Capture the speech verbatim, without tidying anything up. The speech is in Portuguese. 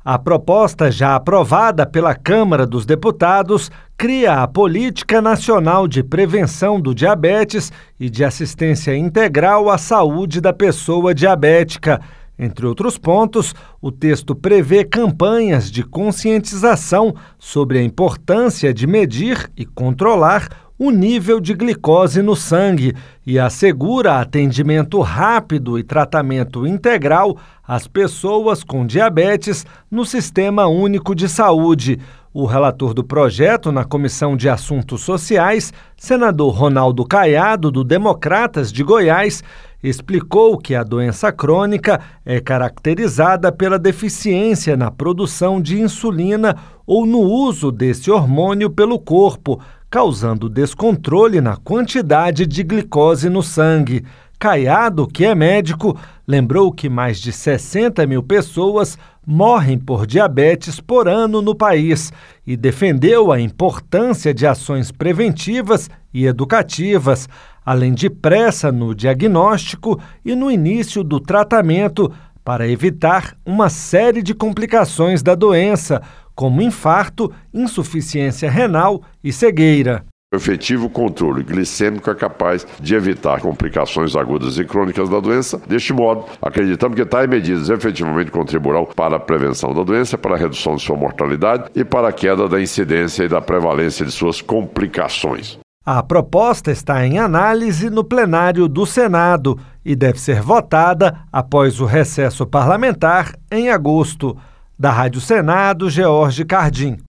A proposta, já aprovada pela Câmara dos Deputados, cria a Política Nacional de Prevenção do Diabetes e de Assistência Integral à Saúde da Pessoa Diabética. Entre outros pontos, o texto prevê campanhas de conscientização sobre a importância de medir e controlar o nível de glicose no sangue e assegura atendimento rápido e tratamento integral às pessoas com diabetes no Sistema Único de Saúde. O relator do projeto na Comissão de Assuntos Sociais, senador Ronaldo Caiado, do Democratas de Goiás, explicou que a doença crônica é caracterizada pela deficiência na produção de insulina ou no uso desse hormônio pelo corpo, causando descontrole na quantidade de glicose no sangue. Caiado, que é médico, lembrou que mais de sessenta mil pessoas morrem por diabetes por ano no país e defendeu a importância de ações preventivas e educativas, além de pressa no diagnóstico e no início do tratamento para evitar uma série de complicações da doença, como infarto, insuficiência renal e cegueira. O efetivo controle glicêmico é capaz de evitar complicações agudas e crônicas da doença. Deste modo, acreditamos que tais medidas efetivamente contribuirão para a prevenção da doença, para a redução de sua mortalidade e para a queda da incidência e da prevalência de suas complicações. A proposta está em análise no plenário do Senado e deve ser votada após o recesso parlamentar em agosto. Da Rádio Senado, George Cardim.